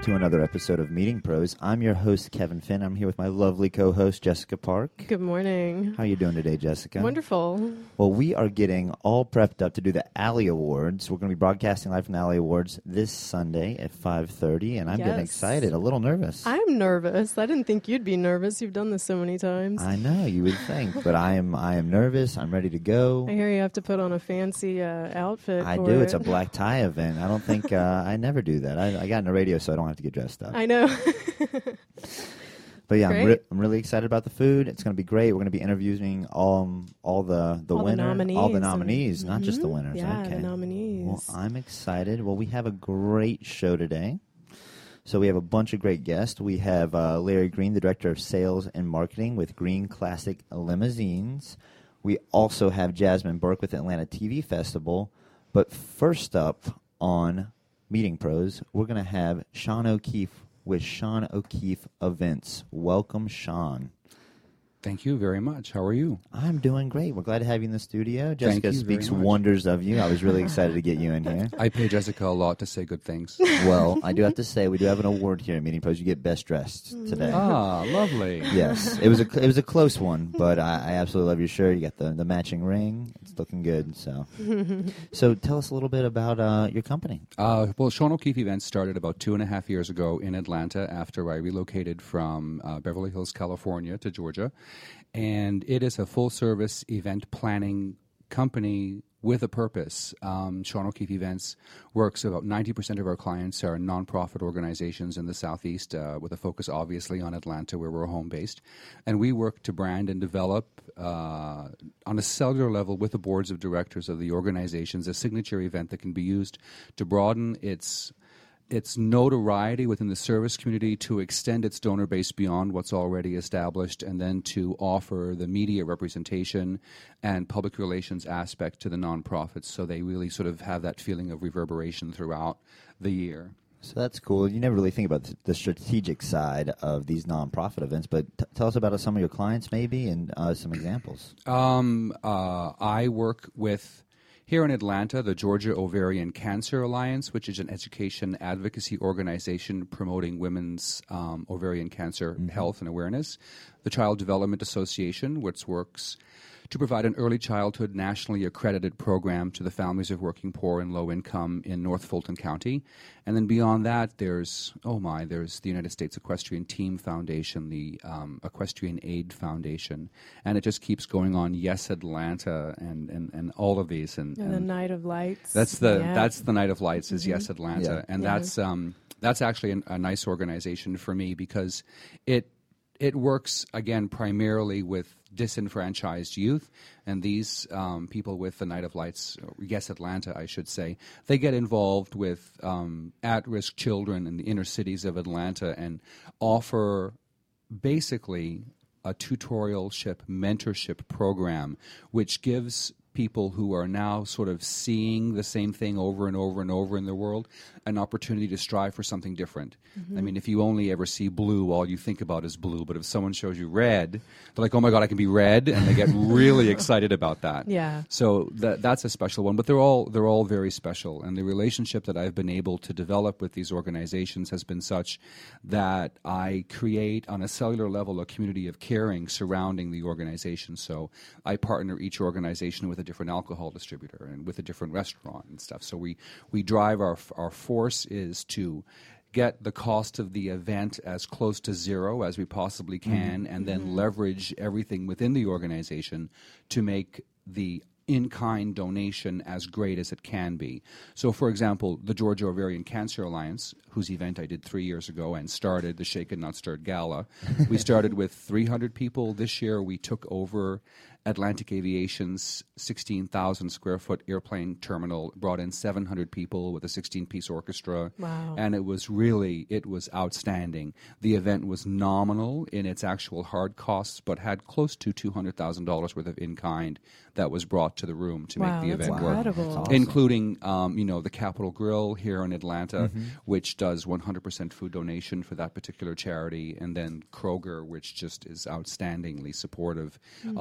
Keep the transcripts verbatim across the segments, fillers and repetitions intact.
to another episode of Meeting Pros. I'm your host, Kevin Finn. I'm here with my lovely co-host, Jessica Park. Good morning. How are you doing today, Jessica? Wonderful. Well, we are getting all prepped up to do the Alley Awards. We're going to be broadcasting live from the Alley Awards this Sunday at five thirty, and I'm Yes. getting excited, a little nervous. I'm nervous. I didn't think you'd be nervous. You've done this so many times. I know, you would think, but I am I am nervous. I'm ready to go. I hear you have to put on a fancy uh, outfit I for do. it. It's a black tie event. I don't think, uh, I never do that. I, I got in the radio, so I don't have to get dressed up. I know. But yeah, I'm, Great. re- I'm really excited about the food. It's going to be great. We're going to be interviewing all all the the All the winner, nominees all the and- nominees, not just the Mhm. winners. Yeah, okay. the nominees. Well, I'm excited. Well, we have a great show today. So we have a bunch of great guests. We have uh, Larry Green, the Director of Sales and Marketing with Green Classic Limousines. We also have Jasmine Burke with Atlanta T V Festival. But first up on Meeting Pros, we're going to have Sean O'Keefe with Sean O'Keefe Events. Welcome, Sean. Thank you very much. How are you? I'm doing great. We're glad to have you in the studio. Jessica you very speaks much. wonders of you. I was really excited to get you in here. I pay Jessica a lot to say good things. Well, I do have to say, we do have an award here at Meeting Pros. You get Best Dressed today. Ah, lovely. Yes, it was a it was a close one, but I, I absolutely love your shirt. You got the, the matching ring. It's looking good. So, so tell us a little bit about uh, your company. Uh, well, Sean O'Keefe Events started about two and a half years ago in Atlanta after I relocated from uh, Beverly Hills, California to Georgia. And it is a full-service event planning company with a purpose. Um, Sean O'Keefe Events works, about ninety percent of our clients are nonprofit organizations in the Southeast, uh, with a focus obviously on Atlanta, where we're home-based. And we work to brand and develop uh, on a cellular level with the boards of directors of the organizations a signature event that can be used to broaden its its notoriety within the service community, to extend its donor base beyond what's already established, and then to offer the media representation and public relations aspect to the nonprofits, so they really sort of have that feeling of reverberation throughout the year. So that's cool. You never really think about th- the strategic side of these nonprofit events, but t- tell us about uh, some of your clients maybe and uh, some examples. Um, uh, I work with, here in Atlanta, the Georgia Ovarian Cancer Alliance, which is an education advocacy organization promoting women's um, ovarian cancer Mm-hmm. health and awareness. The Child Development Association, which works to provide an early childhood nationally accredited program to the families of working poor and low income in North Fulton County. And then beyond that, there's, oh my, there's the United States Equestrian Team Foundation, the um, Equestrian Aid Foundation, and it just keeps going on. Yes, Atlanta, and, and, and all of these. And, And the and Night of Lights. that's the Yeah. that's the Night of Lights is Yes, Atlanta, Yeah. and Yeah. that's um, that's actually an, a nice organization for me because it it works again primarily with disenfranchised youth, and these um, people with the Night of Lights, or Yes Atlanta, I should say, they get involved with um, at-risk children in the inner cities of Atlanta and offer basically a tutorialship mentorship program, which gives people who are now sort of seeing the same thing over and over and over in the world an opportunity to strive for something different. Mm-hmm. I mean, if you only ever see blue, all you think about is blue. But if someone shows you red, they're like, oh my God, I can be red. And they get really excited about that. Yeah. So that, that's a special one. But they're all, they're all very special. And the relationship that I've been able to develop with these organizations has been such that I create on a cellular level a community of caring surrounding the organization. So I partner each organization with a different alcohol distributor and with a different restaurant and stuff. So we, we drive our, our force is to get the cost of the event as close to zero as we possibly can, mm-hmm. and then mm-hmm. leverage everything within the organization to make the in-kind donation as great as it can be. So, for example, the Georgia Ovarian Cancer Alliance, whose event I did three years ago and started the Shaken Not Stirred Gala, we started with three hundred people. This year we took over Atlantic Aviation's sixteen thousand square foot airplane terminal, brought in seven hundred people with a sixteen piece orchestra. Wow. And it was really, it was outstanding. The event was nominal in its actual hard costs, but had close to two hundred thousand dollars worth of in-kind that was brought to the room to Wow, make the that's event incredible. work. That's awesome. Including, um, you know, the Capitol Grill here in Atlanta, Mm-hmm. which does one hundred percent food donation for that particular charity, and then Kroger, which just is outstandingly supportive Mm. of that particular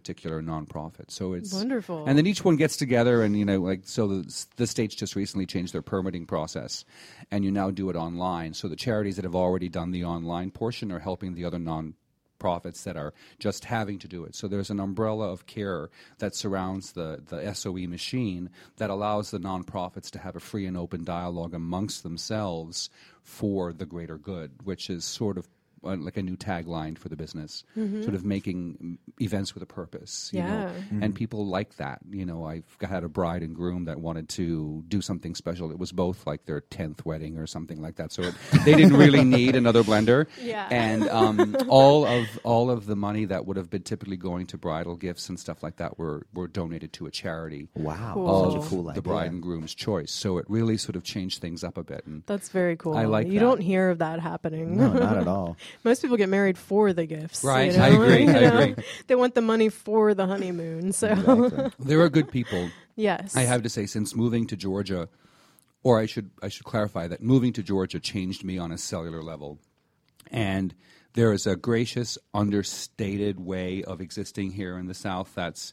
particular nonprofit. So it's wonderful. And then each one gets together, and you know, like so, the, the states just recently changed their permitting process, and you now do it online. So the charities that have already done the online portion are helping the other non. profits that are just having to do it. So there's an umbrella of care that surrounds the, the S O E machine that allows the nonprofits to have a free and open dialogue amongst themselves for the greater good, which is sort of uh, like a new tagline for the business, mm-hmm. sort of making events with a purpose. You yeah. know? Mm-hmm. And people like that. You know, I've had a bride and groom that wanted to do something special. It was both like their tenth wedding or something like that. So it, they didn't really need another blender. Yeah. And um, all of all of the money that would have been typically going to bridal gifts and stuff like that were, were donated to a charity. Wow. Cool. Such a cool idea. The bride and groom's choice. So it really sort of changed things up a bit. And that's very cool. I like You that. don't hear of that happening. No, not at all. Most people get married for the gifts. Right. You know? I agree. You I know? agree. They want the money for the honeymoon. So Exactly. There are good people. yes. I have to say, since moving to Georgia, or I should I should clarify that moving to Georgia changed me on a cellular level. And there is a gracious, understated way of existing here in the South that's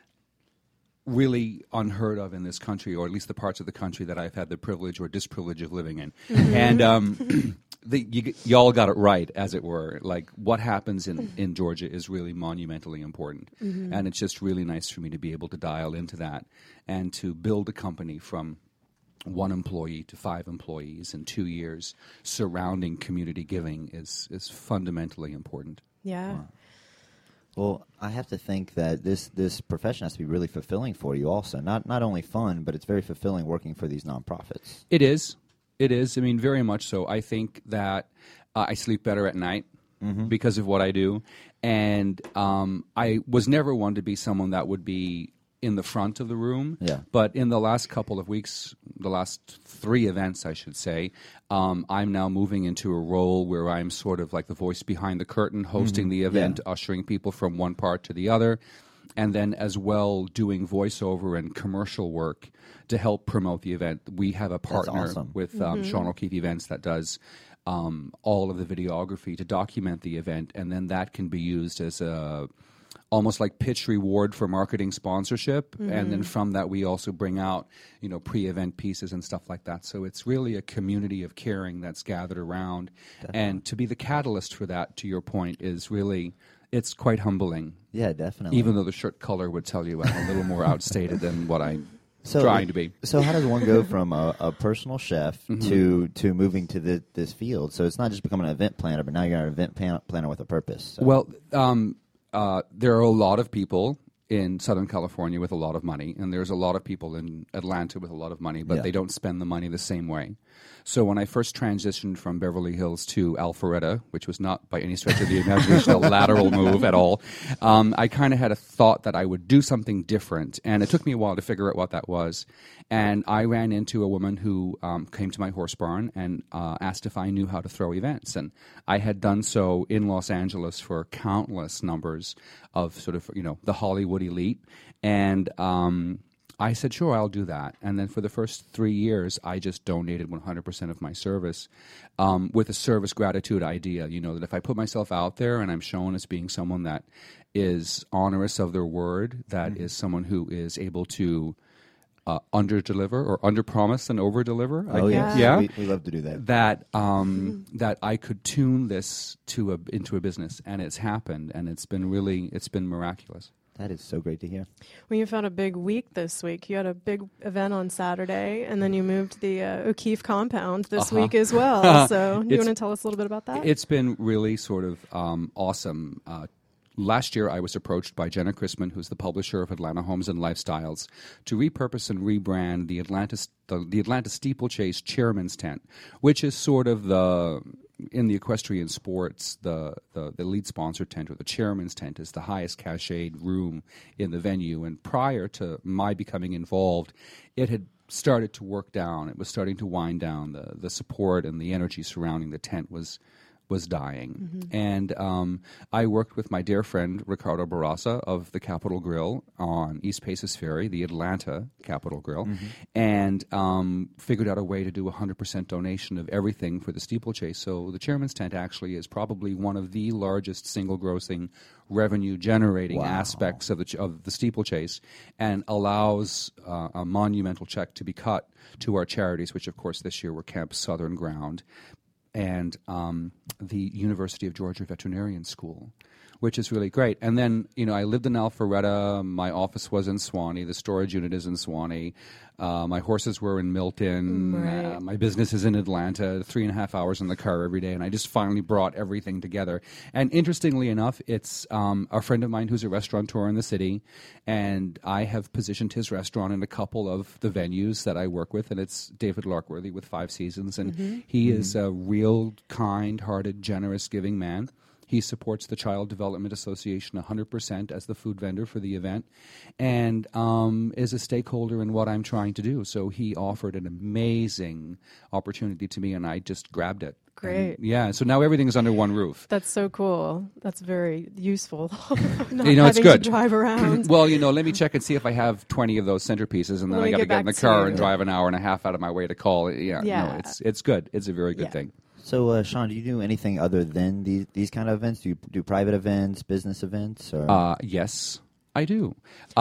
really unheard of in this country, or at least the parts of the country that I've had the privilege or disprivilege of living in. Mm-hmm. And um, the, you, y'all got it right, as it were. Like, what happens in, in Georgia is really monumentally important. Mm-hmm. And it's just really nice for me to be able to dial into that and to build a company from one employee to five employees in two years surrounding community giving is, is fundamentally important. yeah. Wow. Well, I have to think that this, this profession has to be really fulfilling for you also. Not not only fun, but it's very fulfilling working for these nonprofits. It is. It is. I mean, very much so. I think that uh, I sleep better at night mm-hmm. because of what I do. And um, I was never one to be someone that would be in the front of the room. Yeah. But in the last couple of weeks, the last three events, I should say, um, I'm now moving into a role where I'm sort of like the voice behind the curtain, hosting mm-hmm. the event, yeah. ushering people from one part to the other, and then as well doing voiceover and commercial work to help promote the event. We have a partner awesome. with um, mm-hmm. Sean O'Keefe Events that does um, all of the videography to document the event, and then that can be used as a almost like pitch reward for marketing sponsorship. Mm-hmm. And then from that, we also bring out, you know, pre-event pieces and stuff like that. So it's really a community of caring that's gathered around. Definitely. And to be the catalyst for that, to your point, is really, it's quite humbling. Yeah, definitely. Even though the shirt color would tell you I'm a little more outstated than what I'm so, trying to be. So how does one go from a, a personal chef mm-hmm. to to moving to the, this field? So it's not just becoming an event planner, but now you're an event plan- planner with a purpose. So. Well, um, Uh, there are a lot of people in Southern California with a lot of money, and there's a lot of people in Atlanta with a lot of money, but yeah. they don't spend the money the same way. So when I first transitioned from Beverly Hills to Alpharetta, which was not by any stretch of the imagination a lateral move at all, um, I kind of had a thought that I would do something different, and it took me a while to figure out what that was. And I ran into a woman who um, came to my horse barn and uh, asked if I knew how to throw events. And I had done so in Los Angeles for countless numbers of sort of, you know, the Hollywood elite. And um, I said, sure, I'll do that. And then for the first three years, I just donated one hundred percent of my service um, with a service gratitude idea, you know, that if I put myself out there and I'm shown as being someone that is onerous of their word, that mm-hmm. is someone who is able to Uh, under-deliver or under-promise and over-deliver. Oh, I yes. think. Yeah. We, we love to do that. That, um, that I could tune this to a, into a business, and it's happened, and it's been really, it's been miraculous. That is so great to hear. Well, you've had a big week this week. You had a big event on Saturday, and then you moved to the uh, O'Keefe compound this uh-huh. week as well. So you It's- want to tell us a little bit about that? It's been really sort of um, awesome. Uh, Last year, I was approached by Jenna Chrisman, who's the publisher of Atlanta Homes and Lifestyles, to repurpose and rebrand the Atlanta the, the Atlanta Steeplechase Chairman's Tent, which is sort of the in the equestrian sports the, the the lead sponsor tent, or the chairman's tent, is the highest cachet room in the venue. And prior to my becoming involved, it had started to work down. It was starting to wind down. The the support and the energy surrounding the tent was was dying. Mm-hmm. And um, I worked with my dear friend Ricardo Barraza of the Capitol Grill on East Paces Ferry, the Atlanta Capitol Grill, Mm-hmm. and um, figured out a way to do a one hundred percent donation of everything for the steeplechase. So the Chairman's Tent actually is probably one of the largest single-grossing revenue-generating Wow. aspects of the, ch- of the steeplechase, and allows uh, a monumental check to be cut to our charities, which of course this year were Camp Southern Ground and um, the University of Georgia Veterinarian School, which is really great. And then, you know, I lived in Alpharetta. My office was in Swanee. The storage unit is in Swanee. Uh, my horses were in Milton. Right. Uh, my business is in Atlanta. Three and a half hours in the car every day. And I just finally brought everything together. And interestingly enough, it's um, a friend of mine who's a restaurateur in the city. And I have positioned his restaurant in a couple of the venues that I work with. And it's David Larkworthy with Five Seasons. And Mm-hmm. he is a real kind-hearted, generous, giving man. He supports the Child Development Association one hundred percent as the food vendor for the event, and um, is a stakeholder in what I'm trying to do. So he offered an amazing opportunity to me, and I just grabbed it. Great. And yeah, so now everything is under one roof. That's so cool. That's very useful. Not You know, it's having good. to drive around. Well, you know, let me check and see if I have twenty of those centerpieces, and then Let I me got to get get in the back to car you. and drive an hour and a half out of my way to call. Yeah, Yeah. no, it's it's good. It's a very good Yeah. thing. So, uh, Sean, do you do anything other than these these kind of events? Do you do private events, business events, or Uh, yes, I do.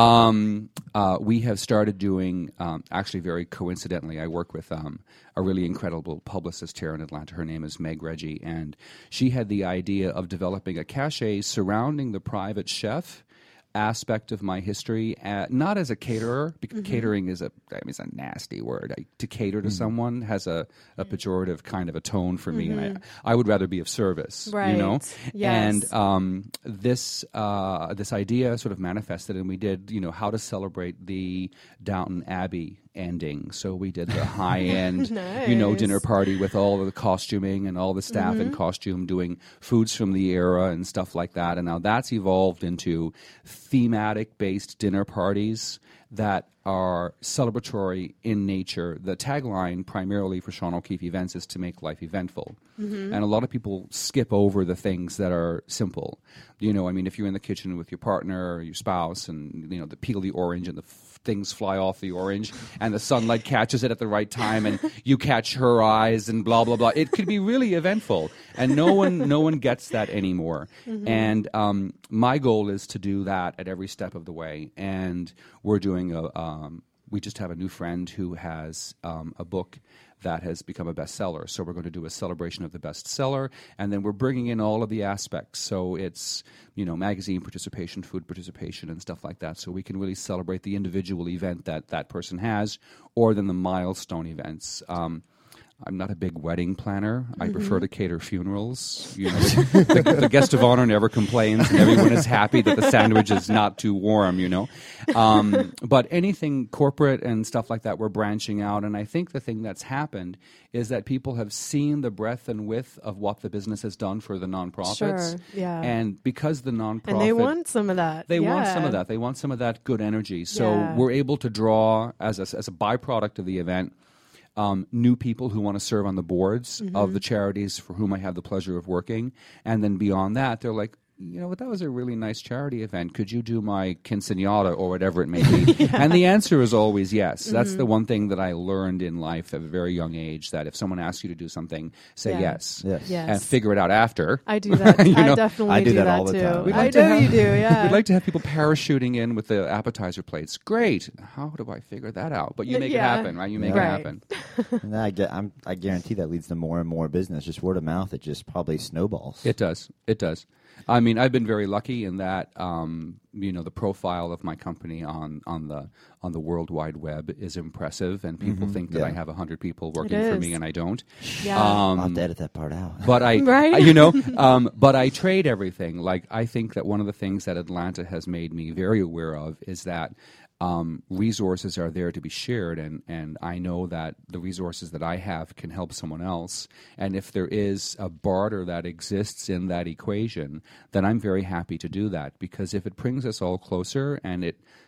Um, uh, we have started doing, um, actually very coincidentally, I work with um, a really incredible publicist here in Atlanta. Her name is Meg Reggie, and she had the idea of developing a cachet surrounding the private chef aspect of my history, uh, not as a caterer, because Mm-hmm. catering is a, I mean, it's a nasty word. I, to cater to someone has a, a pejorative kind of a tone for me, and I, I would rather be of service, you know? Mm-hmm. Right. Yes. And um, this uh, this idea sort of manifested, and we did, you know, how to celebrate the Downton Abbey ending. So we did the high-end, you know, Nice. dinner party with all of the costuming and all the staff Mm-hmm. in costume doing foods from the era and stuff like that. And now that's evolved into thematic-based dinner parties that are celebratory in nature. The tagline primarily for Sean O'Keefe events is to make life eventful. Mm-hmm. And a lot of people skip over the things that are simple. You know, I mean, if you're in the kitchen with your partner or your spouse and, you know, the peel the orange and the f- things fly off the orange and the sunlight catches it at the right time and you catch her eyes and blah, blah, blah. It could be really eventful. And no one no one gets that anymore. Mm-hmm. And um, my goal is to do that at every step of the way. And we're doing a, um, we just have a new friend who has um, a book that has become a bestseller. So we're going to do a celebration of the bestseller, and then we're bringing in all of the aspects. So it's, you know, magazine participation, food participation, and stuff like that. So we can really celebrate the individual event that that person has, or then the milestone events. Um, I'm not a big wedding planner. I Mm-hmm. prefer to cater funerals. You know, the, the, the guest of honor never complains, and everyone is happy that the sandwich is not too warm. You know, um, but anything corporate and stuff like that, we're branching out. And I think the thing that's happened is that people have seen the breadth and width of what the business has done for the nonprofits. Sure, yeah. And because the nonprofit And they want some of that. they want Yeah. some of that. They want some of that good energy. So Yeah. we're able to draw as a, as a byproduct of the event. Um, new people who want to serve on the boards Mm-hmm. of the charities for whom I have the pleasure of working. And then beyond that, they're like, you know what, that was a really nice charity event. Could you do my quinceañera or whatever it may be? yeah. And the answer is always yes. Mm-hmm. That's the one thing that I learned in life at a very young age, that if someone asks you to do something, say Yeah. yes. Yes. Yes. And figure it out after. I do that. You I know, definitely I do that that all the too. time. We'd I like to know have- you do. Yeah. We'd like to have people parachuting in with the appetizer plates. Great. How do I figure that out? But you make Yeah. it happen, right? You make Yeah. it Right. happen. And I, get, I'm, I guarantee that leads to more and more business. Just word of mouth, it just probably snowballs. It does. It does. I mean, I've been very lucky in that, um, you know, the profile of my company on, on the on the World Wide Web is impressive, and people think that Yeah. I have a hundred people working for me, is. and I don't. Yeah. Um, I'll have to edit that part out. But I, Right? you know, um, but I trade everything. Like, I think that one of the things that Atlanta has made me very aware of is that um, resources are there to be shared, and, and I know that the resources that I have can help someone else. And if there is a barter that exists in that equation, then I'm very happy to do that, because if it brings us all closer and it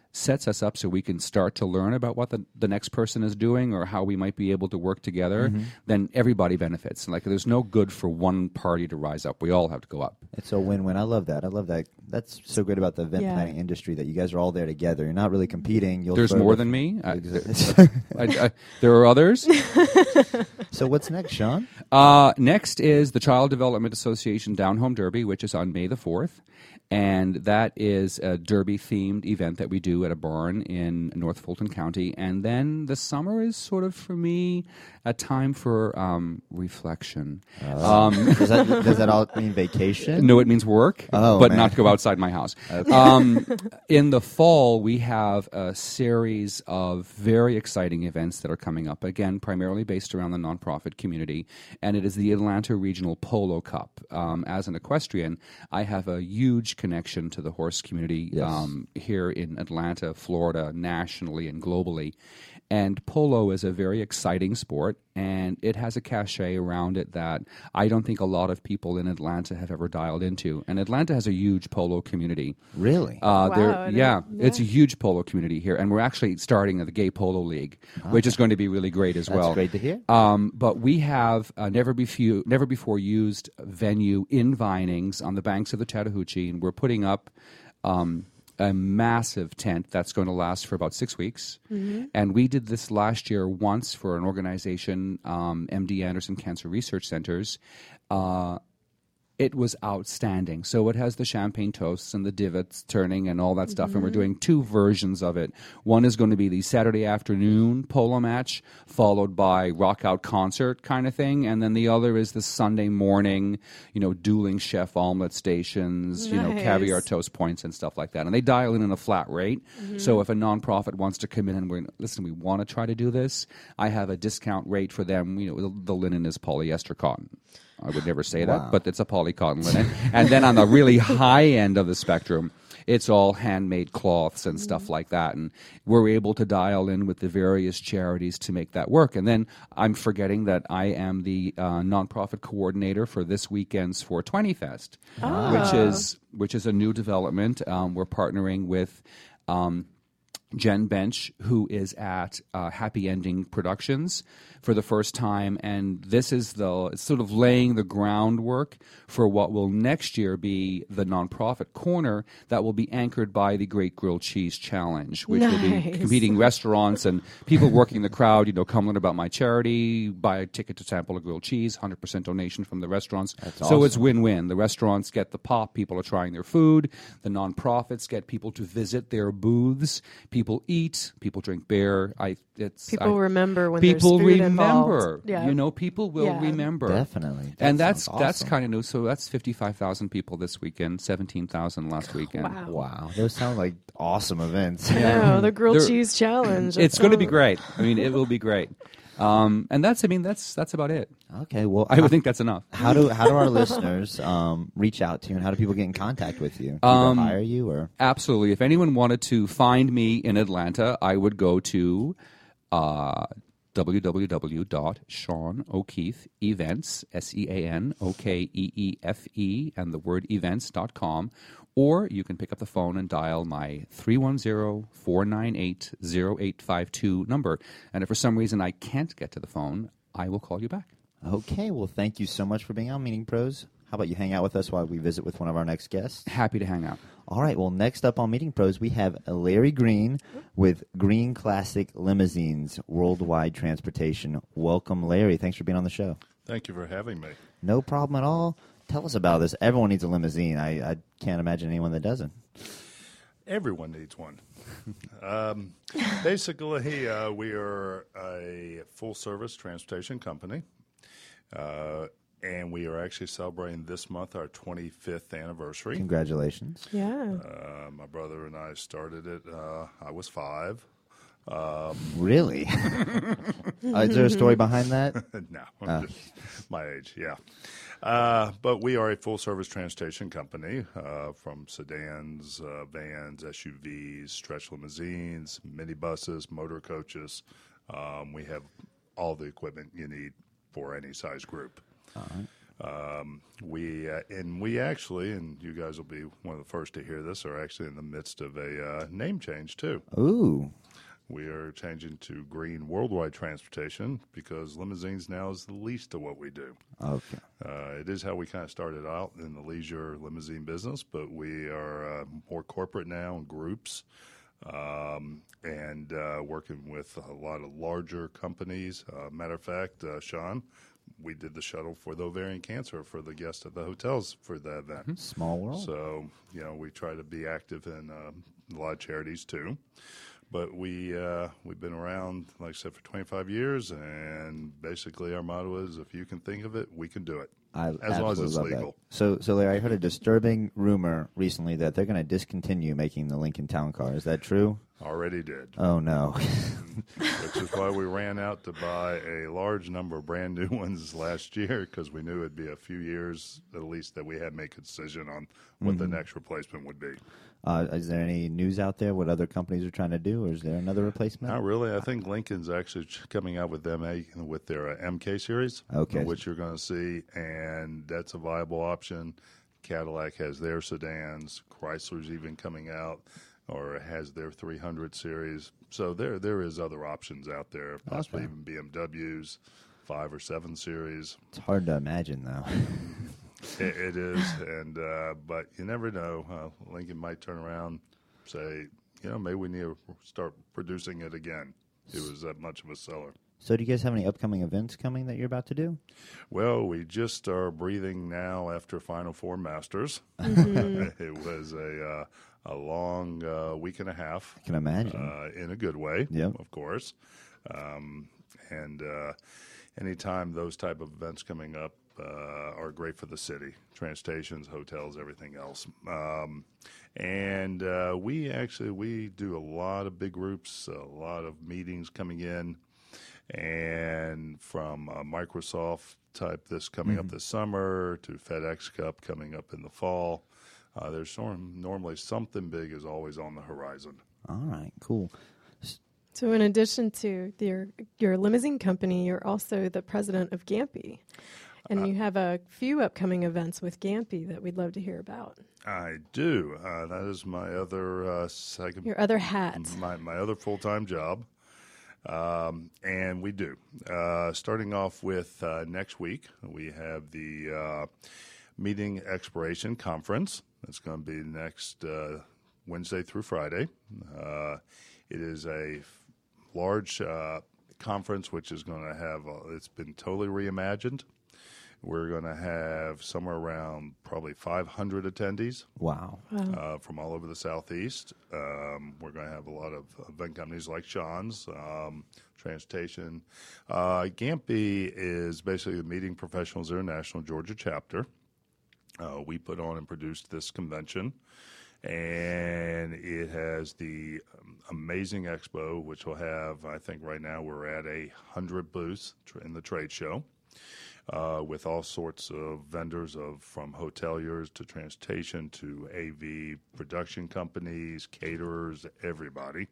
sets us up so we can start to learn about what the, the next person is doing or how we might be able to work together, mm-hmm. then everybody benefits. Like, there's no good for one party to rise up. We all have to go up. It's a win-win. I love that. I love that. That's so great about the event yeah. planning industry, that you guys are all there together. You're not really competing. You'll There's more than me. I, I, I, there are others. So what's next, Sean? Uh, next is the Child Development Association Down Home Derby, which is on May the fourth. And that is a derby-themed event that we do at a barn in North Fulton County. And then the summer is sort of, for me, a time for um, reflection. Oh. Um, does, that, does that all mean vacation? No, it means work, oh, but man. not to go outside my house. Okay. Um, in the fall, we have a series of very exciting events that are coming up, again, primarily based around the nonprofit community. And it is the Atlanta Regional Polo Cup. Um, as an equestrian, I have a huge connection to the horse community yes. um, here in Atlanta, Florida, nationally and globally. And polo is a very exciting sport, and it has a cachet around it that I don't think a lot of people in Atlanta have ever dialed into. And Atlanta has a huge polo community. Really? Uh, wow. Yeah, yeah, it's a huge polo community here. And we're actually starting the Gay Polo League, okay. which is going to be really great as That's well. That's great to hear. Um, but we have a never, before, never before used venue in Vinings on the banks of the Chattahoochee, and we're putting up Um, a massive tent that's going to last for about six weeks. Mm-hmm. And we did this last year once for an organization, um, M D Anderson Cancer Research Centers. Uh, it was outstanding. So it has the champagne toasts and the divots turning and all that mm-hmm. stuff. And we're doing two versions of it. One is going to be the Saturday afternoon polo match, followed by rock out concert kind of thing. And then the other is the Sunday morning, you know, dueling chef omelet stations, nice. you know, caviar toast points and stuff like that. And they dial in at a flat rate. Mm-hmm. So if a nonprofit wants to come in and we're, listen, we want to try to do this, I have a discount rate for them. You know, the, the linen is polyester cotton. I would never say wow. that, but it's a poly-cotton linen. And then on the really high end of the spectrum, it's all handmade cloths and stuff like that. And we're able to dial in with the various charities to make that work. And then I'm forgetting that I am the uh, nonprofit coordinator for this weekend's four twenty Fest, oh. which is which is a new development. Um, we're partnering with Um, Jen Bench, who is at uh, Happy Ending Productions for the first time, and this is the it's sort of laying the groundwork for what will next year be the nonprofit corner that will be anchored by the Great Grilled Cheese Challenge, which nice. will be competing restaurants and people working the crowd, you know, come learn about my charity, buy a ticket to sample a grilled cheese, one hundred percent donation from the restaurants. That's so awesome. It's win-win. The restaurants get the pop, people are trying their food, the nonprofits get people to visit their booths, people eat, people drink beer. I it's people I, remember when people there's food remember. involved. Yeah. You know, people will Yeah. remember. Definitely. That and that's awesome. that's kind of new. So that's fifty-five thousand people this weekend, seventeen thousand last weekend. Wow. Wow. Those sound like awesome events. Yeah, the grilled They're- cheese challenge. It's going to be sounds- great. I mean, it will be great. Um, and that's, I mean, that's that's about it. Okay. Well, I would think that's enough. How do how do our listeners um, reach out to you, and how do people get in contact with you? Do Um, they hire you or? Absolutely. If anyone wanted to find me in Atlanta, I would go to uh, w w w dot sean o'keefe events, S E A N O K E E F E, and the word events dot com. Or you can pick up the phone and dial my three one zero, four nine eight, zero eight five two number. And if for some reason I can't get to the phone, I will call you back. Okay. Well, thank you so much for being on Meeting Pros. How about you hang out with us while we visit with one of our next guests? Happy to hang out. All right. Well, next up on Meeting Pros, we have Larry Green with Green Classic Limousines Worldwide Transportation. Welcome, Larry. Thanks for being on the show. Thank you for having me. No problem at all. Tell us about this. Everyone needs a limousine. I, I can't imagine anyone that doesn't. Everyone needs one. um, basically, uh, we are a full-service transportation company, uh, and we are actually celebrating this month our twenty-fifth anniversary. Congratulations. Yeah. Uh, my brother and I started it. Uh, I was five. Really? uh, is there a story behind that? no, Oh. just my age, yeah. Uh, but we are a full-service transportation company, uh, from sedans, uh, vans, S U Vs, stretch limousines, minibuses, motor coaches. Um, we have all the equipment you need for any size group. All right. Um, we uh, and we actually, and you guys will be one of the first to hear this, are actually in the midst of a uh, name change too. Ooh. We are changing to Green Worldwide Transportation because limousines now is the least of what we do. Okay. Uh, it is how we kind of started out in the leisure limousine business, but we are uh, more corporate now in groups um, and uh, working with a lot of larger companies. Uh, matter of fact, uh, Sean, we did the shuttle for the ovarian cancer for the guests at the hotels for that event. Mm-hmm. Small world. So, you know, we try to be active in um, a lot of charities too. But we, uh, we've been around, like I said, for twenty-five years, and basically our motto is, if you can think of it, we can do it, I as long as absolutely it's love legal. that. So, so Larry, I heard a disturbing rumor recently that they're going to discontinue making the Lincoln Town Car. Is that true? Already did, Oh, no. which is why we ran out to buy a large number of brand new ones last year, because we knew it'd be a few years at least that we had to make a decision on what the next replacement would be. Uh, is there any news out there what other companies are trying to do, or is there another replacement? Not really. I think Lincoln's actually ch- coming out with them a, with their uh, M K series, Okay. which you're going to see, and that's a viable option. Cadillac has their sedans. Chrysler's even coming out, or has their three hundred series. So there there is other options out there, possibly Okay. even B M Ws, five or seven series. It's hard to imagine, though. It, it is, and uh, but you never know. Uh, Lincoln might turn around, say, you know, maybe we need to start producing it again. It was that much of a seller. So do you guys have any upcoming events coming that you're about to do? Well, we just are breathing now after Final Four Masters. Mm-hmm. It was a uh, a long uh, week and a half. I can imagine. Uh, in a good way, Yep. of course. Um, and uh, anytime those type of events coming up uh, are great for the city, train stations, hotels, everything else. Um, and uh, we actually we do a lot of big groups, a lot of meetings coming in, and from uh, Microsoft type this coming up this summer to FedEx Cup coming up in the fall. Uh, there's norm- normally something big is always on the horizon. All right, cool. So, in addition to your your limousine company, you're also the president of Gampy, and you have a few upcoming events with Gampy that we'd love to hear about. I do. Uh, that is my other uh, second, Your other hat. my my other full time job, um, and we do. Uh, starting off with uh, next week, we have the uh, Meeting Expiration Conference. It's going to be next uh, Wednesday through Friday. Uh, it is a f- large uh, conference which is going to have. Uh, it's been totally reimagined. We're going to have somewhere around probably five hundred attendees Wow. uh, from all over the Southeast. Um, we're going to have a lot of event companies like Sean's, um, Transportation. Uh, Gampy is basically the Meeting Professionals International Georgia chapter. Uh, we put on and produced this convention, and it has the um, amazing expo, which will have, I think right now we're at a hundred booths tr- in the trade show. Uh, with all sorts of vendors of from hoteliers to transportation to A V production companies, caterers, everybody.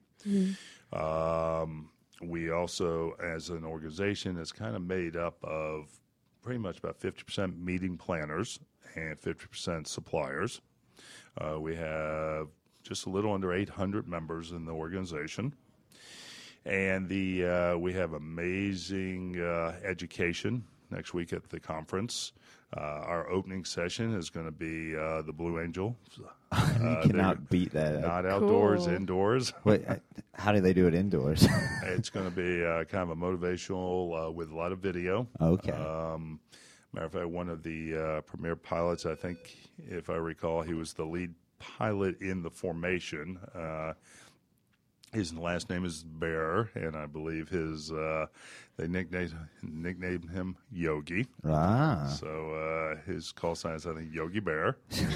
Um, we also, as an organization, is kind of made up of pretty much about fifty percent meeting planners and fifty percent suppliers. Uh, we have just a little under eight hundred members in the organization. And the uh, we have amazing uh, education next week at the conference. Uh, our opening session is going to be uh, the Blue Angel. Uh, You they're cannot beat that. not outdoors, Cool. indoors. Wait, uh, how do they do it indoors? It's going to be uh, kind of a motivational uh, with a lot of video. Okay. Um, matter of fact, one of the uh, premier pilots, I think, if I recall, he was the lead pilot in the formation. Uh, his last name is Bear, and I believe his uh, they nicknamed nicknamed him Yogi. Ah. So uh, his call sign is, I think, Yogi Bear.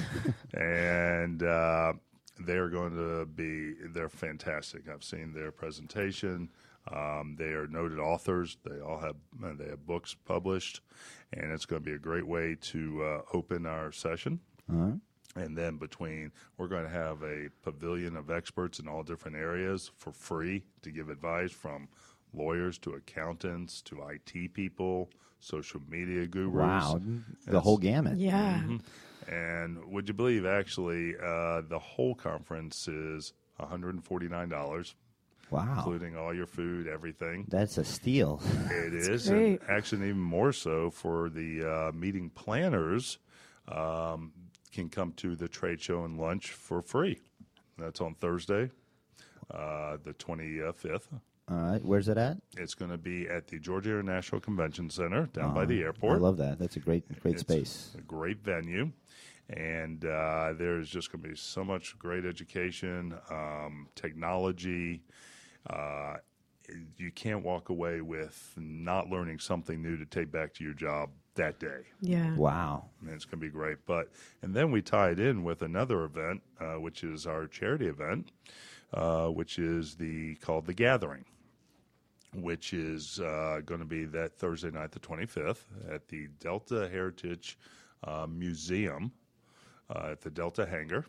And uh, they're going to be, they're fantastic. I've seen their presentation. Um, they are noted authors. They all have, uh, they have books published. And it's going to be a great way to uh, open our session. All right. And then between, we're going to have a pavilion of experts in all different areas for free to give advice from lawyers to accountants to I T people, social media gurus. Wow, the It's- whole gamut. Yeah. And would you believe, actually, uh, the whole conference is one hundred forty-nine dollars, Wow, including all your food, everything. that's a steal. It is, great. and actually even more so for the uh, meeting planners um, can come to the trade show and lunch for free. That's on Thursday, uh, the twenty-fifth. All right, where's it at? It's going to be at the Georgia International Convention Center down by Uh, the airport. I love that. That's a great, great It's space. a great venue, and uh, there's just going to be so much great education, um, technology. Uh, you can't walk away with not learning something new to take back to your job that day. Yeah. Wow. And it's going to be great. But and then we tie it in with another event, uh, which is our charity event, uh, which is the called the Gathering, which is uh, going to be that Thursday night, the twenty-fifth, at the Delta Heritage uh, Museum uh, at the Delta Hangar,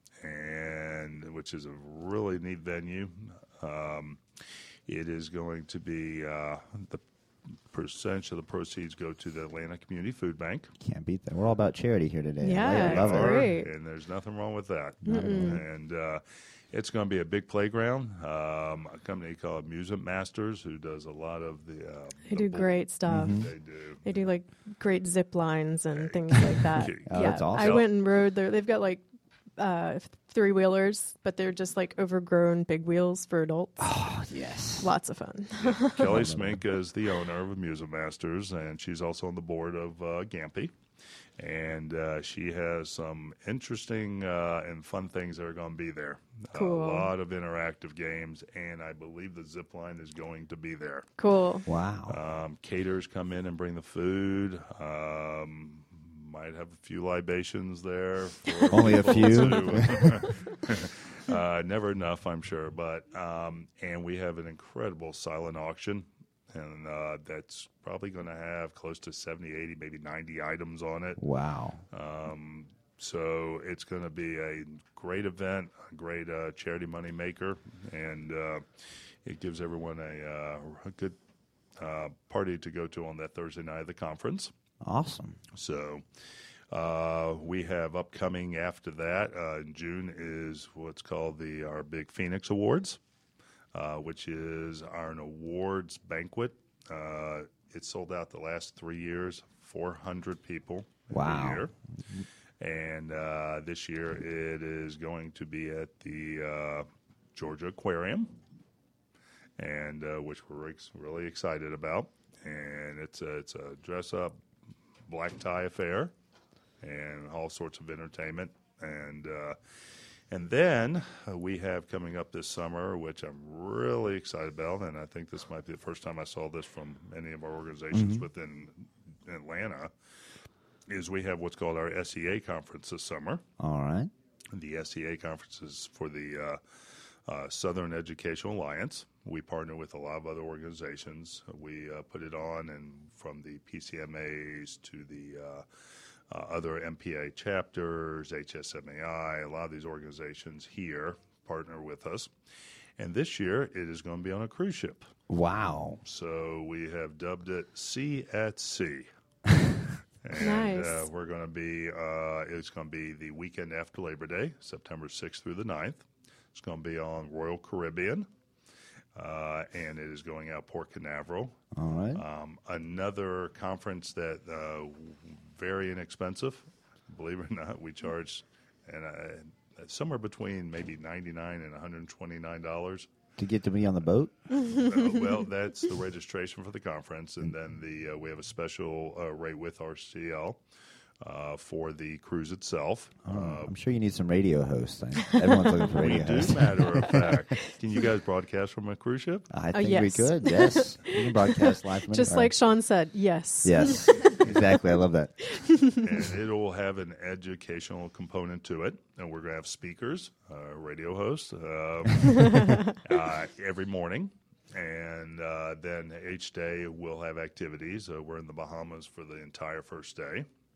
and which is a really neat venue. Um, it is going to be uh, the percentage of the proceeds go to the Atlanta Community Food Bank. Can't beat that. We're all about charity here today. Yeah, I it's love it. great. And there's nothing wrong with that. And uh, it's going to be a big playground. Um, a company called Amusement Masters, who does a lot of the. Uh, They the do bo- great stuff. They do. They do like great zip lines and things like that. Oh, yeah, that's awesome. I went and rode there. They've got like uh, three wheelers, but they're just like overgrown big wheels for adults. Oh, yes. Lots of fun. Kelly Smink is the owner of Amusement Masters, and she's also on the board of uh, Gampy. And uh, she has some interesting uh, and fun things that are going to be there. Cool. A lot of interactive games, and I believe the zip line is going to be there. Cool. Wow. Um, caterers come in and bring the food. Um, might have a few libations there. For Only a people few? to- uh, never enough, I'm sure. But um, and we have an incredible silent auction, and uh, that's probably going to have close to seventy, eighty, maybe ninety items on it. Wow. Um, so it's going to be a great event, a great uh, charity money maker, and uh, it gives everyone a, uh, a good uh, party to go to on that Thursday night of the conference. Awesome. So uh, we have upcoming after that uh, in June is what's called the our big Phoenix Awards, uh, which is our awards banquet. Uh, it's sold out the last three years, four hundred people Wow. every year. And uh, this year it is going to be at the uh, Georgia Aquarium, and uh, which we're ex- really excited about. And it's a, it's a dress up black tie affair, and all sorts of entertainment. And uh, and then uh, we have coming up this summer, which I'm really excited about, and I think this might be the first time I saw this from any of our organizations within Atlanta, is we have what's called our S E A conference this summer. All right. The S E A conference is for the uh, uh, Southern Educational Alliance. We partner with a lot of other organizations. We uh, put it on, and from the P C M As to the uh, uh, other M P A chapters, H S M A I, a lot of these organizations here partner with us. And this year, it is going to be on a cruise ship. Wow. So we have dubbed it Sea at Sea. And Nice. uh, we're going to be, uh, it's going to be the weekend after Labor Day, September sixth through the ninth. It's going to be on Royal Caribbean, uh, and it is going out Port Canaveral. All right. Um, another conference that uh, very inexpensive, believe it or not. We charge and uh, somewhere between maybe ninety-nine dollars and one hundred twenty-nine dollars. To get to be on the boat? Uh, well, that's the registration for the conference, and then the uh, we have a special uh, rate with R C L uh, for the cruise itself. Oh, Uh, I'm sure you need some radio hosts. I- Everyone's looking for we radio do, hosts. matter of fact. Can you guys broadcast from a cruise ship? I think we yes. could. Yes. We can broadcast live from Just anywhere. like Sean said, yes. Yes. Exactly. I love that. And it'll have an educational component to it. And we're going to have speakers, uh, radio hosts, um, uh, every morning. And uh, then each day we'll have activities. Uh, we're in the Bahamas for the entire first day.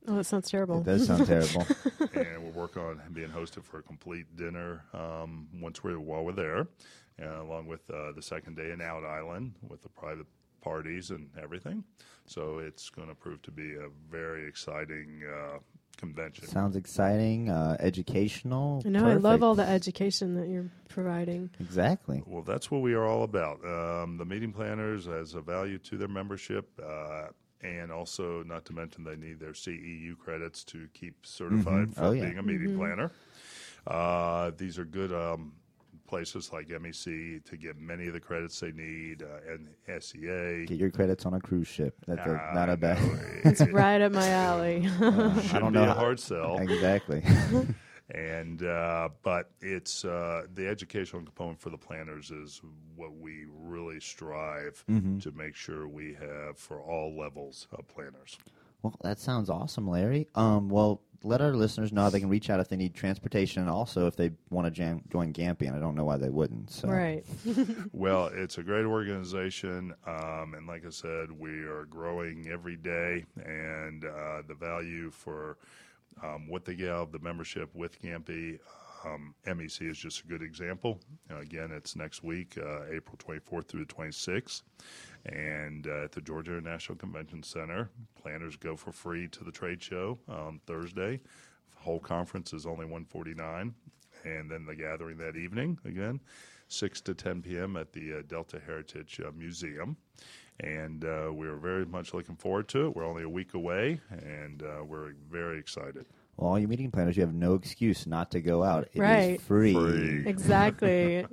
Oh, that sounds terrible. It does sound terrible. And we'll work on being hosted for a complete dinner um, once we're while we're there, uh, along with uh, the second day in Out Island with the private parties and everything. So it's going to prove to be a very exciting uh, convention. Sounds exciting, uh, educational. I know. I love Perfect. all the education that you're providing. Exactly. Well, that's what we are all about. Um, the meeting planners has a value to their membership, uh, and also, not to mention, they need their C E U credits to keep certified Mhm. for Oh, yeah. being a meeting planner. Uh, these are good um, places like M E C to get many of the credits they need, uh, and S E A. Get your credits on a cruise ship. That's a, Uh, not a bad. no, It's it- right up my alley. I Should don't be know a how- hard sell. Exactly. And uh, but it's uh, the educational component for the planners is what we really strive Mm-hmm. to make sure we have for all levels of planners. Well, that sounds awesome, Larry. Um, well, let our listeners know how they can reach out if they need transportation, and also if they want to jam- join Gampy. And I don't know why they wouldn't. So. Right. Well, it's a great organization, um, and like I said, we are growing every day, and uh, the value for um, what they get out of the membership with Gampy, um, M E C is just a good example. Uh, again, it's next week, uh, April twenty-fourth through the twenty-sixth, and uh, at the Georgia International Convention Center. Planners go for free to the trade show on Thursday. The whole conference is only one hundred forty-nine dollars. And then the gathering that evening, again, six to ten p.m. at the uh, Delta Heritage uh, Museum. And uh, we're very much looking forward to it. We're only a week away, and uh, we're very excited. Well, all you meeting planners, you have no excuse not to go out. It is Right. free. Free. Exactly.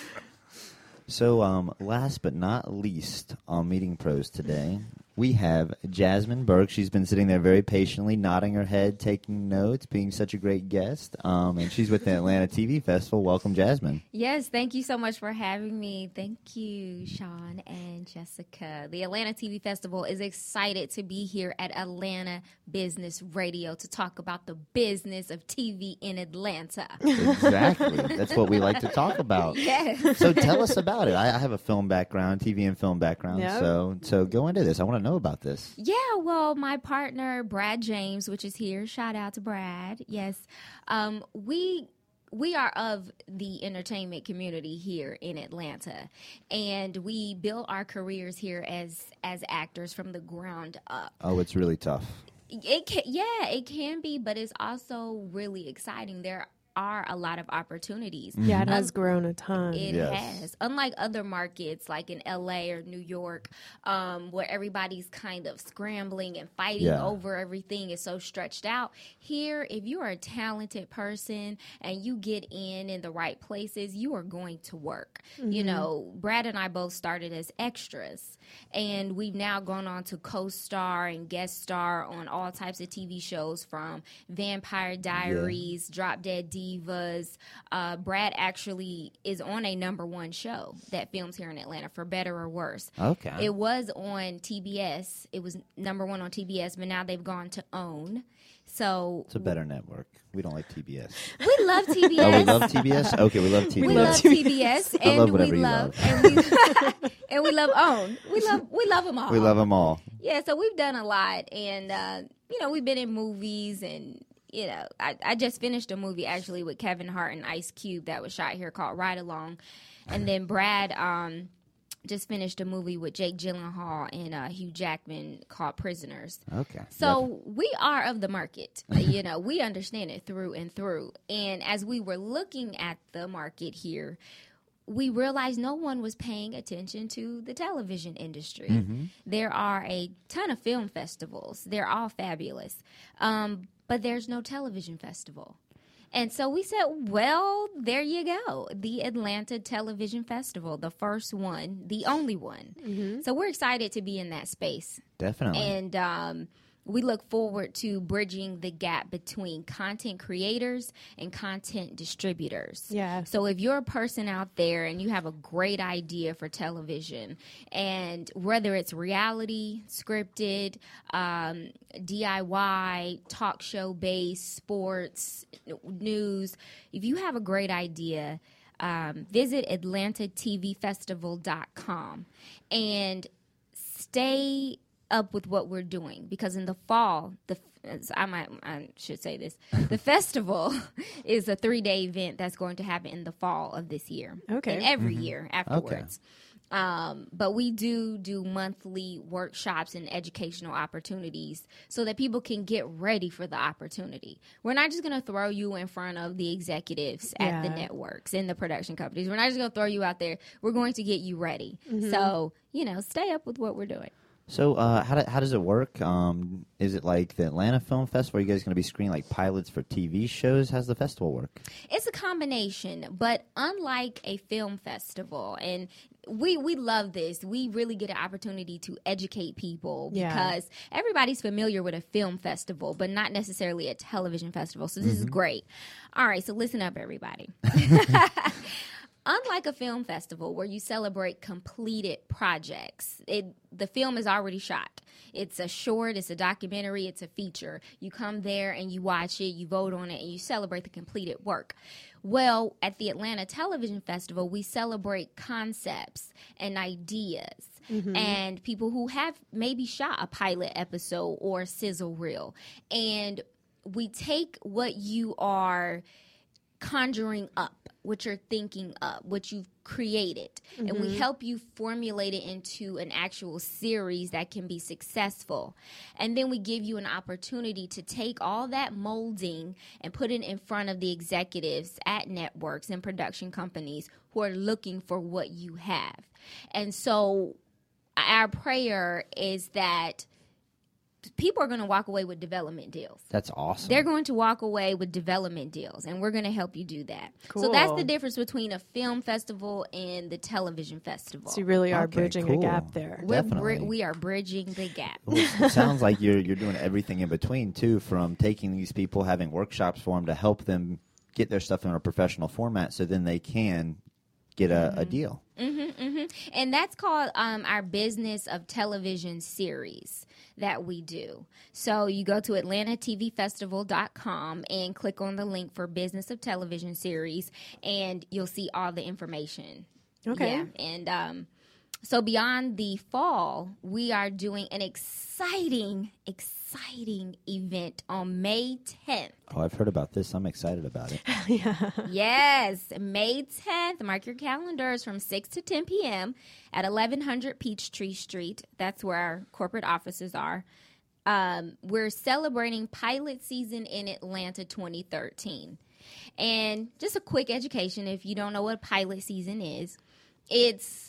So, um, last but not least on Meeting Pros today, we have Jasmine Burke. She's been sitting there very patiently, nodding her head, taking notes, being such a great guest. Um, and she's with the Atlanta T V Festival. Welcome, Jasmine. Yes, thank you so much for having me. Thank you, Sean and Jessica. The Atlanta T V Festival is excited to be here at Atlanta Business Radio to talk about the business of T V in Atlanta. Exactly. That's what we like to talk about. Yes. So tell us about it. I, I have a film background, T V and film background. Yeah. So, so go into this. I want to know about this. Yeah, well, my partner, Brad James, which is here, shout out to Brad. Yes. Um, we we are of the entertainment community here in Atlanta, and we built our careers here as as actors from the ground up. Oh, it's really tough. It can, yeah, it can be, but it's also really exciting. There are a lot of opportunities. Yeah, it has grown a ton. It Yes. has. Unlike other markets like in L A or New York, um, where everybody's kind of scrambling and fighting Yeah. over everything is so stretched out. Here, if you are a talented person and you get in in the right places, you are going to work. You know, Brad and I both started as extras, and we've now gone on to co-star and guest star on all types of T V shows from Vampire Diaries, Drop Dead Divas. Uh, Brad actually is on a number one show that films here in Atlanta, for better or worse. Okay. It was on T B S. It was number one on T B S, but now they've gone to OWN. So It's a better network. We don't like T B S. we love T B S. Oh, we love T B S? Okay, we love T B S. We love love T B S. T B S, I and love we whatever you love, love. and we and we love OWN. We love we love them all. We love them all. Yeah, so we've done a lot, and uh, you know, we've been in movies, and you know, I, I just finished a movie actually with Kevin Hart and Ice Cube that was shot here called Ride Along, and then Brad um, just finished a movie with Jake Gyllenhaal and uh, Hugh Jackman called Prisoners. Okay. So we are of the market. You know, we understand it through and through. And as we were looking at the market here, we realized no one was paying attention to the television industry. There are a ton of film festivals. They're all fabulous. Um, but there's no television festival. And so we said, well, there you go. The Atlanta Television Festival, the first one, the only one. So we're excited to be in that space. Definitely. And um, we look forward to bridging the gap between content creators and content distributors. Yeah. So if you're a person out there and you have a great idea for television, and whether it's reality, scripted, um, D I Y, talk show based, sports, news, if you have a great idea, um, visit atlanta t v festival dot com and stay up with what we're doing, because in the fall, the I might I should say this, the festival is a three-day event that's going to happen in the fall of this year. Okay. And every year afterwards. Okay. Um, but we do do monthly workshops and educational opportunities so that people can get ready for the opportunity. We're not just going to throw you in front of the executives at the Yeah. networks and the production companies. We're not just going to throw you out there. We're going to get you ready. So, you know, stay up with what we're doing. So uh, how, do, how does it work? Um, is it like the Atlanta Film Festival? Are you guys going to be screening like pilots for T V shows? How's the festival work? It's a combination, but unlike a film festival, and we we love this, we really get an opportunity to educate people Yeah. because everybody's familiar with a film festival, but not necessarily a television festival. So this is great. All right, so listen up, everybody. Unlike a film festival where you celebrate completed projects, it, the film is already shot. It's a short, it's a documentary, it's a feature. You come there and you watch it, you vote on it, and you celebrate the completed work. Well, at the Atlanta Television Festival, we celebrate concepts and ideas and people who have maybe shot a pilot episode or a sizzle reel. And we take what you are conjuring up, what you're thinking up, what you've created, and we help you formulate it into an actual series that can be successful. And then we give you an opportunity to take all that molding and put it in front of the executives at networks and production companies who are looking for what you have. And so our prayer is that people are going to walk away with development deals. That's awesome. They're going to walk away with development deals, and we're going to help you do that. So that's Cool. the difference between a film festival and the television festival. So you really are Okay, bridging cool. a gap there. We're Definitely. bri- we are bridging the gap. Well, it sounds like you're you're doing everything in between too, from taking these people, having workshops for them to help them get their stuff in a professional format, so then they can get a, a deal. And that's called um, our Business of Television series that we do. So you go to atlanta t v festival dot com and click on the link for Business of Television series, and you'll see all the information. Okay. Yeah. And um, so beyond the fall, we are doing an exciting, exciting event on May tenth. Oh, I've heard about this. I'm excited about it. Yes, May tenth. Mark your calendars from six to ten p.m. at eleven hundred Peachtree Street. That's where our corporate offices are. Um, we're celebrating pilot season in Atlanta twenty thirteen. And just a quick education, if you don't know what pilot season is, it's,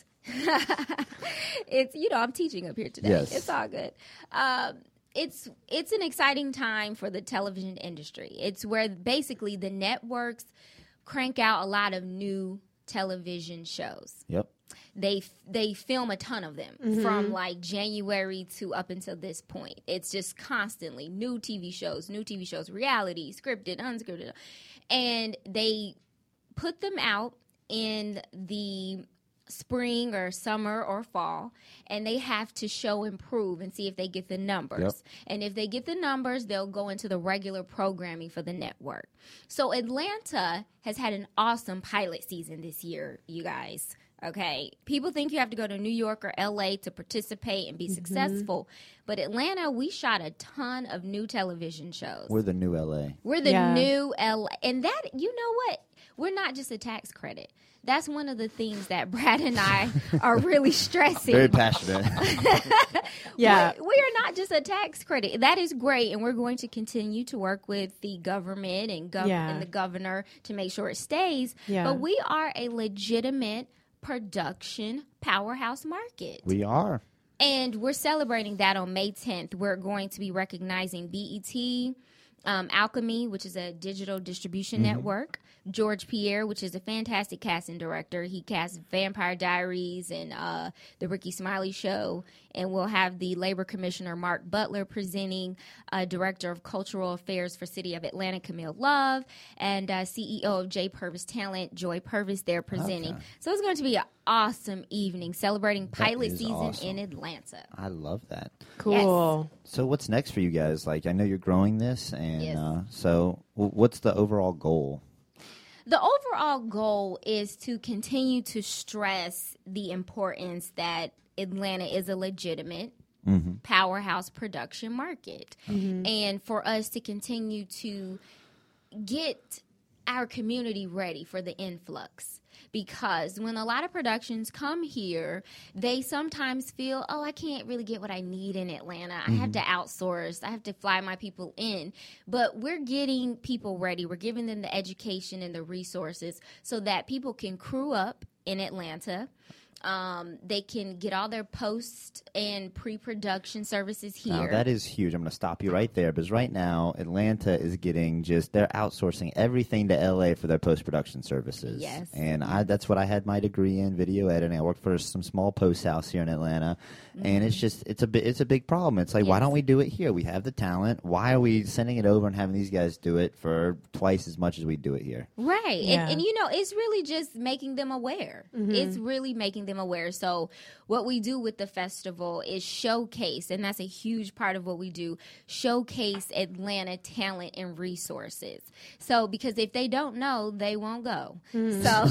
it's you know, I'm teaching up here today. Yes. It's all good. Um, It's it's an exciting time for the television industry. It's where basically the networks crank out a lot of new television shows. Yep. They they film a ton of them from like January to up until this point. It's just constantly new T V shows, new T V shows, reality, scripted, unscripted, and they put them out in the spring or summer or fall, and they have to show and prove and see if they get the numbers. Yep. And if they get the numbers, they'll go into the regular programming for the network. So Atlanta has had an awesome pilot season this year, you guys. Okay, people think you have to go to New York or L A to participate and be successful, but Atlanta, we shot a ton of new television shows. We're the new L A. We're the Yeah. new L A. And that, you know what? We're not just a tax credit. That's one of the things that Brad and I are really stressing. Very passionate. Yeah. We, we are not just a tax credit. That is great, and we're going to continue to work with the government and, gov- Yeah. and the governor to make sure it stays. Yeah. But we are a legitimate production powerhouse market. We are. And we're celebrating that on May tenth. We're going to be recognizing B E T, um, Alchemy, which is a digital distribution network, George Pierre, which is a fantastic casting director. He cast Vampire Diaries and uh, The Ricky Smiley Show. And we'll have the Labor Commissioner, Mark Butler, presenting, uh, Director of Cultural Affairs for City of Atlanta, Camille Love, and uh, C E O of J Purvis Talent, Joy Purvis, they're presenting. Okay. So it's going to be an awesome evening celebrating pilot is season awesome. in Atlanta. I love that. Cool. So what's next for you guys? Like, I know you're growing this, and Yes. uh, so w- what's the overall goal? The overall goal is to continue to stress the importance that Atlanta is a legitimate Mm-hmm. powerhouse production market. Mm-hmm. And for us to continue to get our community ready for the influx. Because when a lot of productions come here, they sometimes feel, oh, I can't really get what I need in Atlanta. I Mm-hmm. have to outsource. I have to fly my people in. But we're getting people ready. We're giving them the education and the resources so that people can crew up in Atlanta. Um, they can get all their post and pre-production services here. Now, that is huge. I'm going to stop you right there because right now Atlanta is getting just, they're outsourcing everything to L A for their post-production services. Yes. And I, that's what I had my degree in, video editing. I worked for some small post house here in Atlanta. Mm-hmm. And it's just, it's a, bi- it's a big problem. It's like, Yes. why don't we do it here? We have the talent. Why are we sending it over and having these guys do it for twice as much as we do it here? Right. Yeah. And, and, you know, it's really just making them aware. It's really making them aware. So what we do with the festival is showcase, and that's a huge part of what we do, showcase Atlanta talent and resources. So because if they don't know, they won't go. So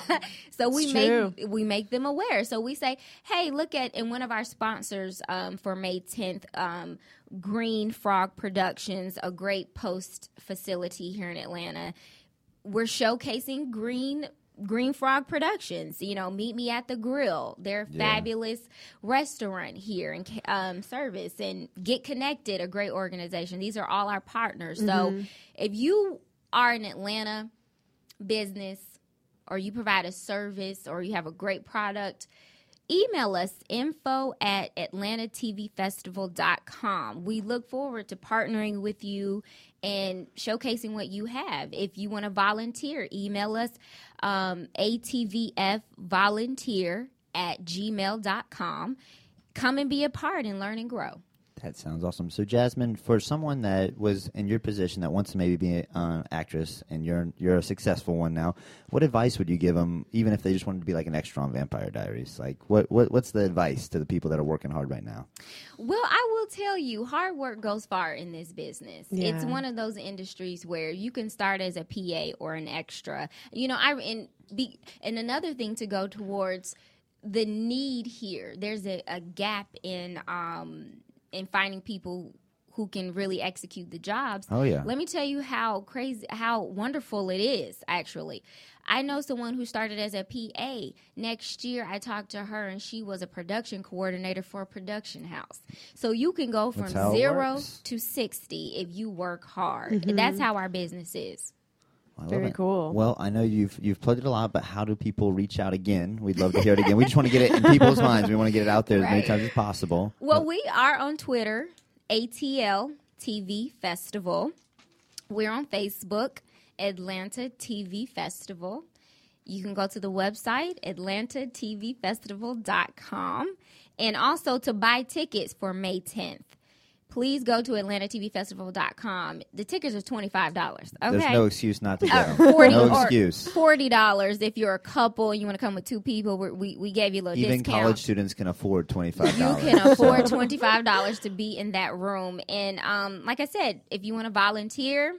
so we It's make true. we make them aware. So we say, hey, look at, and one of our sponsors um, for May tenth, um, Green Frog Productions, a great post facility here in Atlanta. We're showcasing Green Green Frog Productions. You know, meet me at the grill. They're a Yeah. fabulous restaurant here and um, service, and Get Connected, a great organization. These are all our partners. So if you are an Atlanta business, or you provide a service, or you have a great product, email us info at atlanta t v festival dot com. We look forward to partnering with you and showcasing what you have. If you want to volunteer, email us um, a t v f volunteer at gmail dot com. Come and be a part and learn and grow. That sounds awesome. So, Jasmine, for someone that was in your position that wants to maybe be an uh, actress, and you're you're a successful one now, what advice would you give them, even if they just wanted to be like an extra on Vampire Diaries? Like, what, what what's the advice to the people that are working hard right now? Well, I will tell you, hard work goes far in this business. Yeah. It's one of those industries where you can start as a P A or an extra. You know, I and be and another thing to go towards the need here. There's a, a gap in um in finding people who can really execute the jobs. Oh, yeah. Let me tell you how crazy, how wonderful it is, actually. I know someone who started as a P A. Next year, I talked to her, and she was a production coordinator for a production house. So you can go from That's how it zero works. to sixty if you work hard. And that's how our business is. I love Very it. cool. Well, I know you've you've plugged it a lot, but how do people reach out again? We'd love to hear it again. We just want to get it in people's minds. We want to get it out there as many Right. times as possible. Well, we are on Twitter, A T L T V Festival. We're on Facebook, Atlanta T V Festival. You can go to the website, atlanta t v festival dot com. And also to buy tickets for May tenth, please go to atlanta t v festival dot com. The tickets are twenty-five dollars. Okay? There's no excuse not to go. Uh, forty no or excuse. forty dollars if you're a couple and you want to come with two people. We're, we we gave you a little Even discount. college students can afford twenty-five You dollars. can afford twenty-five dollars to be in that room. And um, like I said, if you want to volunteer,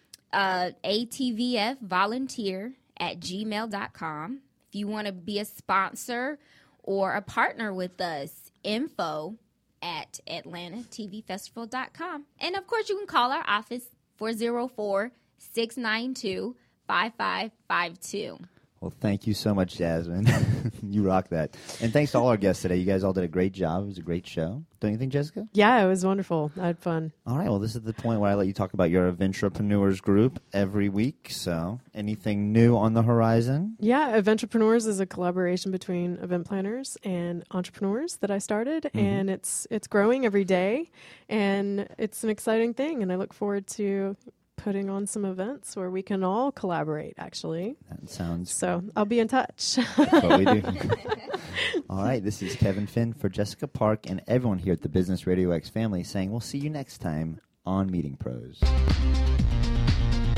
uh, A T V F volunteer at gmail dot com. If you want to be a sponsor or a partner with us, info at atlanta t v festival dot com. And of course, you can call our office, four oh four, six nine two, five five five two. Well, thank you so much, Jasmine. You rock that. And thanks to all our guests today. You guys all did a great job. It was a great show. Don't you think, Jessica? Yeah, it was wonderful. I had fun. All right. Well, this is the point where I let you talk about your Adventurepreneurs group every week. So anything new on the horizon? Yeah, Adventurepreneurs is a collaboration between event planners and entrepreneurs that I started, Mm-hmm. and it's it's growing every day, and it's an exciting thing, and I look forward to putting on some events where we can all collaborate, actually. That sounds So I'll be in touch. what we do. All right. This is Kevin Finn for Jessica Park and everyone here at the Business Radio X family saying we'll see you next time on Meeting Pros.